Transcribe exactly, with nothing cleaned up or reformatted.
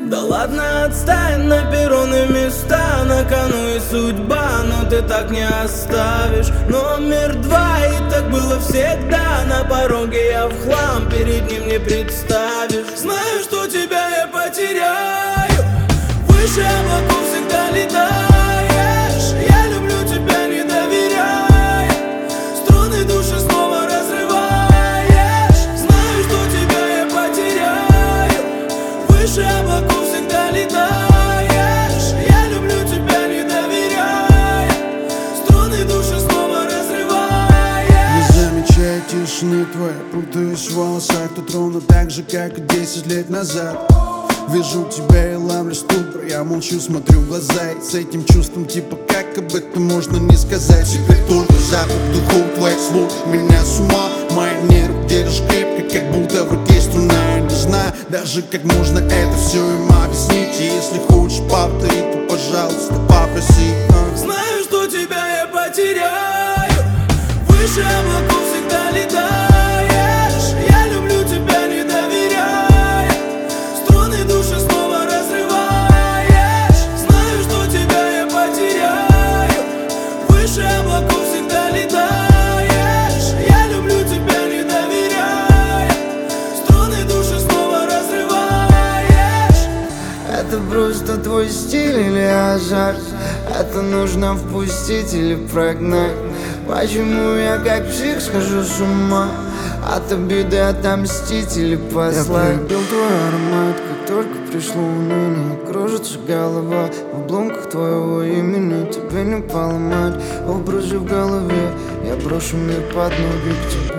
Да ладно, отстань, на перроны места, на кону и судьба, но ты так не оставишь. Номер два, и так было всегда, на пороге я в хлам, перед ним не представишь. Знаю, что тебя я потеряю, выше облаков всегда летаешь. Я люблю тебя, не доверяй, струны души снова разрываешь. Знаю, что тебя я потеряю, выше облаков всегда летаешь. Я люблю тебя, не доверяй, струны души снова разрываешь. Не замечая тишины твоей, путаюсь в волосах. Тут ровно так же, как и десять лет назад. Вижу тебя и ловлю ступор, я молчу, смотрю в глаза. И с этим чувством типа как об этом можно не сказать. Теперь только запах духов твоих слов меня с ума. Мои нервы держишь крепко, как будто в руке струна. Я не знаю даже как можно это все им объяснить. И если хочешь повторить, то пожалуйста попроси. Знаю, что тебя я потеряю, выше облаков всегда летаешь. Я люблю тебя, не доверяй, струны души снова разрываешь. Знаю, что тебя я потеряю, выше облаков всегда летаешь. Я люблю тебя, не доверяй, струны души снова разрываешь. Это просто твой стиль или азарт? Это нужно впустить или прогнать? Почему я как псих схожу с ума? От обиды отомстить или послать? Я полюбил твой аромат, как только пришло уныние. Кружится голова в обломках твоего имени. Тебе не поломать образы в голове. Я брошу мир под ноги к тебе.